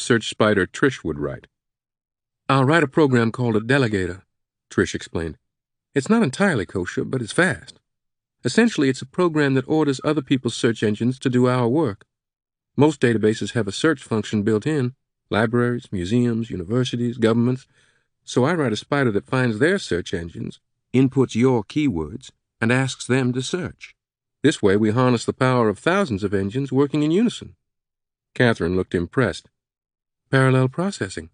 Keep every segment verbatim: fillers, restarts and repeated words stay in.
search spider Trish would write. "I'll write a program called a delegator," Trish explained. "It's not entirely kosher, but it's fast. Essentially, it's a program that orders other people's search engines to do our work. Most databases have a search function built in, libraries, museums, universities, governments. So I write a spider that finds their search engines, inputs your keywords, and asks them to search. This way we harness the power of thousands of engines working in unison." Catherine looked impressed. "Parallel processing."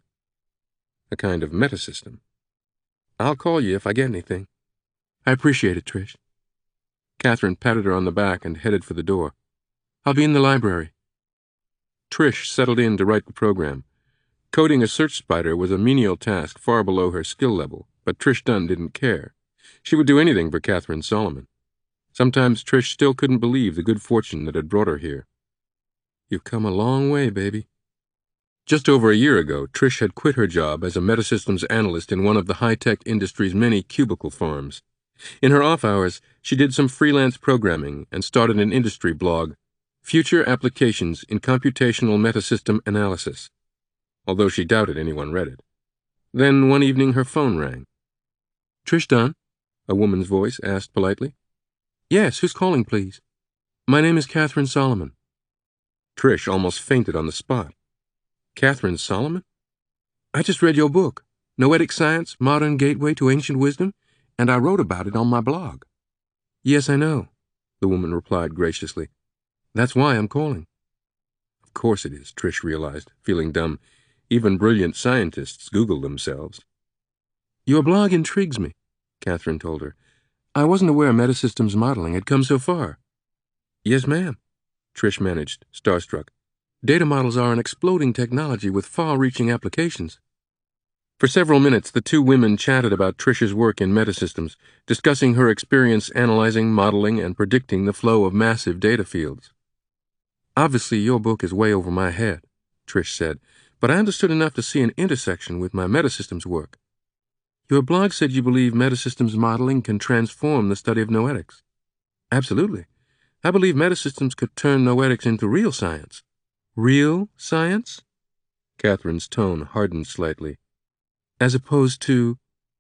"A kind of metasystem. I'll call you if I get anything." "I appreciate it, Trish." Catherine patted her on the back and headed for the door. "I'll be in the library." Trish settled in to write the program. Coding a search spider was a menial task far below her skill level, but Trish Dunn didn't care. She would do anything for Catherine Solomon. Sometimes Trish still couldn't believe the good fortune that had brought her here. "You've come a long way, baby." Just over a year ago, Trish had quit her job as a metasystems analyst in one of the high-tech industry's many cubicle farms. In her off hours, she did some freelance programming and started an industry blog, Future Applications in Computational Metasystem Analysis, although she doubted anyone read it. Then one evening her phone rang. "Trish Dunn?" a woman's voice asked politely. "Yes, who's calling, please?" "My name is Catherine Solomon." Trish almost fainted on the spot. "Catherine Solomon? I just read your book, Noetic Science, Modern Gateway to Ancient Wisdom, and I wrote about it on my blog." "Yes, I know," the woman replied graciously. "That's why I'm calling." Of course it is, Trish realized, feeling dumb. Even brilliant scientists Google themselves. "Your blog intrigues me," Catherine told her. "I wasn't aware metasystems modeling had come so far." "Yes, ma'am," Trish managed, starstruck. "Data models are an exploding technology with far-reaching applications." For several minutes, the two women chatted about Trish's work in metasystems, discussing her experience analyzing, modeling, and predicting the flow of massive data fields. "Obviously, your book is way over my head," Trish said, "but I understood enough to see an intersection with my metasystems work. Your blog said you believe metasystems modeling can transform the study of noetics." "Absolutely. I believe metasystems could turn noetics into real science." "Real science?" Catherine's tone hardened slightly. "As opposed to—"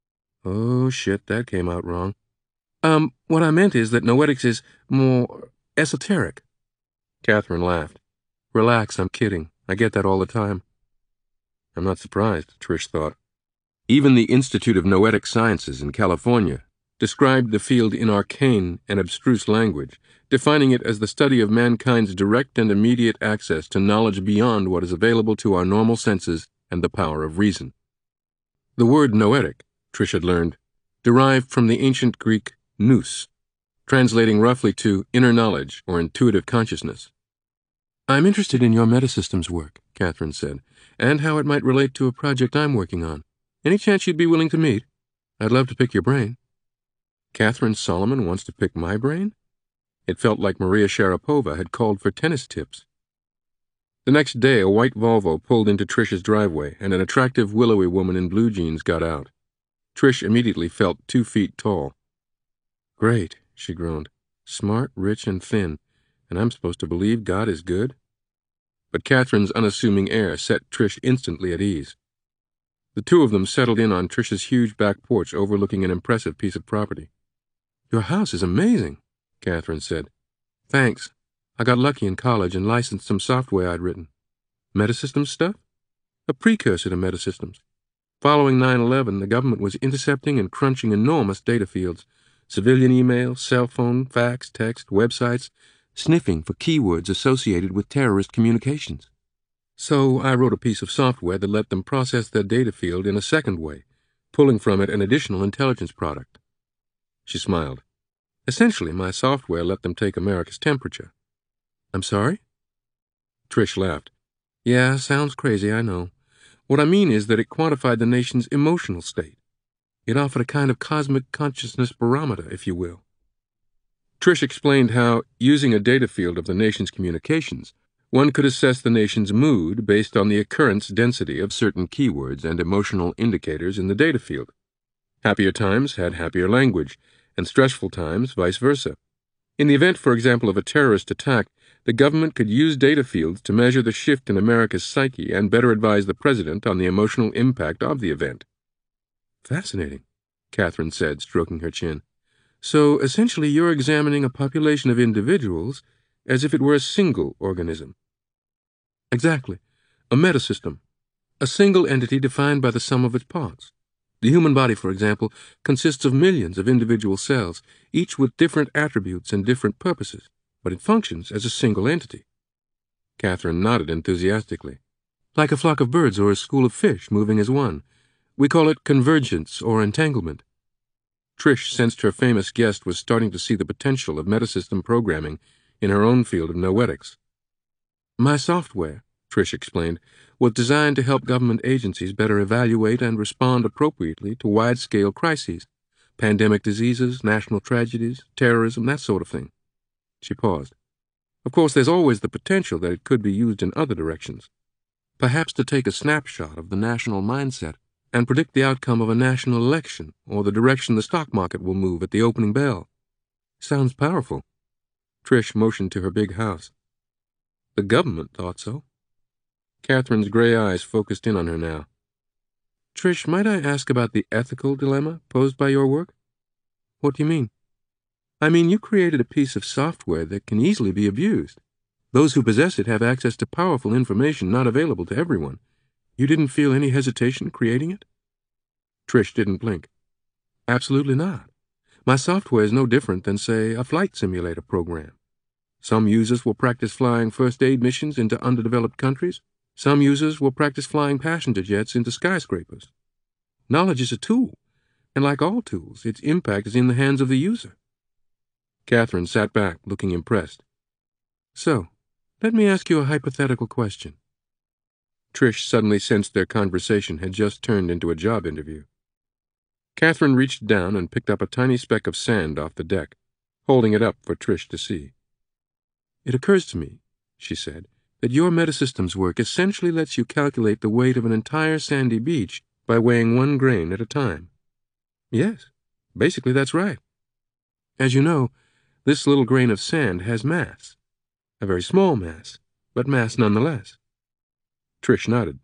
"Oh, shit, that came out wrong." Um, what I meant is that noetics is more esoteric." Catherine laughed. "Relax, I'm kidding. I get that all the time." I'm not surprised, Trish thought. Even the Institute of Noetic Sciences in California described the field in arcane and abstruse language, defining it as the study of mankind's direct and immediate access to knowledge beyond what is available to our normal senses and the power of reason. The word noetic, Trish had learned, derived from the ancient Greek nous, translating roughly to inner knowledge or intuitive consciousness. "I'm interested in your metasystems work," Catherine said, "and how it might relate to a project I'm working on. Any chance you'd be willing to meet? I'd love to pick your brain." Catherine Solomon wants to pick my brain? It felt like Maria Sharapova had called for tennis tips. The next day, a white Volvo pulled into Trish's driveway, and an attractive, willowy woman in blue jeans got out. Trish immediately felt two feet tall. "Great," she groaned. "Smart, rich, and thin, and I'm supposed to believe God is good?" But Catherine's unassuming air set Trish instantly at ease. The two of them settled in on Trish's huge back porch overlooking an impressive piece of property. "Your house is amazing," Catherine said. "Thanks. I got lucky in college and licensed some software I'd written." "Metasystems stuff?" "A precursor to metasystems. Following nine eleven, the government was intercepting and crunching enormous data fields, civilian email, cell phone, fax, text, websites, sniffing for keywords associated with terrorist communications. So I wrote a piece of software that let them process their data field in a second way, pulling from it an additional intelligence product." She smiled. "Essentially, my software let them take America's temperature." "I'm sorry?" Trish laughed. "Yeah, sounds crazy, I know. What I mean is that it quantified the nation's emotional state. It offered a kind of cosmic consciousness barometer, if you will." Trish explained how, using a data field of the nation's communications, one could assess the nation's mood based on the occurrence density of certain keywords and emotional indicators in the data field. Happier times had happier language, and stressful times vice versa. In the event, for example, of a terrorist attack, The government could use data fields to measure the shift in America's psyche and better advise the president on the emotional impact of the event. Fascinating, Catherine said, stroking her chin. So, essentially, you're examining a population of individuals as if it were a single organism. Exactly. A metasystem. A single entity defined by the sum of its parts. The human body, for example, consists of millions of individual cells, each with different attributes and different purposes, but it functions as a single entity. Catherine nodded enthusiastically. Like a flock of birds or a school of fish moving as one. We call it convergence or entanglement. Trish sensed her famous guest was starting to see the potential of metasystem programming in her own field of noetics. My software, Trish explained, was designed to help government agencies better evaluate and respond appropriately to wide-scale crises, pandemic diseases, national tragedies, terrorism, that sort of thing. She paused. Of course, there's always the potential that it could be used in other directions. Perhaps to take a snapshot of the national mindset and predict the outcome of a national election or the direction the stock market will move at the opening bell. Sounds powerful. Trish motioned to her big house. The government thought so. Catherine's gray eyes focused in on her now. Trish, might I ask about the ethical dilemma posed by your work? What do you mean? I mean, you created a piece of software that can easily be abused. Those who possess it have access to powerful information not available to everyone. You didn't feel any hesitation creating it? Trish didn't blink. Absolutely not. My software is no different than, say, a flight simulator program. Some users will practice flying first aid missions into underdeveloped countries. Some users will practice flying passenger jets into skyscrapers. Knowledge is a tool, and like all tools, its impact is in the hands of the user. Catherine sat back, looking impressed. So, let me ask you a hypothetical question. Trish suddenly sensed their conversation had just turned into a job interview. Catherine reached down and picked up a tiny speck of sand off the deck, holding it up for Trish to see. It occurs to me, she said, that your metasystems work essentially lets you calculate the weight of an entire sandy beach by weighing one grain at a time. Yes, basically that's right. As you know, this little grain of sand has mass. A very small mass, but mass nonetheless. Trish nodded.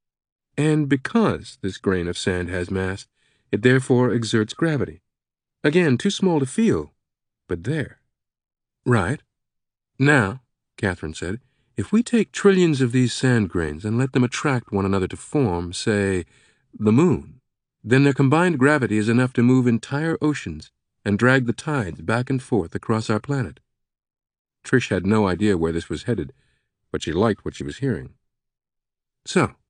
And because this grain of sand has mass, it therefore exerts gravity. Again, too small to feel, but there. Right. Now, Catherine said, if we take trillions of these sand grains and let them attract one another to form, say, the moon, then their combined gravity is enough to move entire oceans and drag the tides back and forth across our planet. Trish had no idea where this was headed, but she liked what she was hearing. So,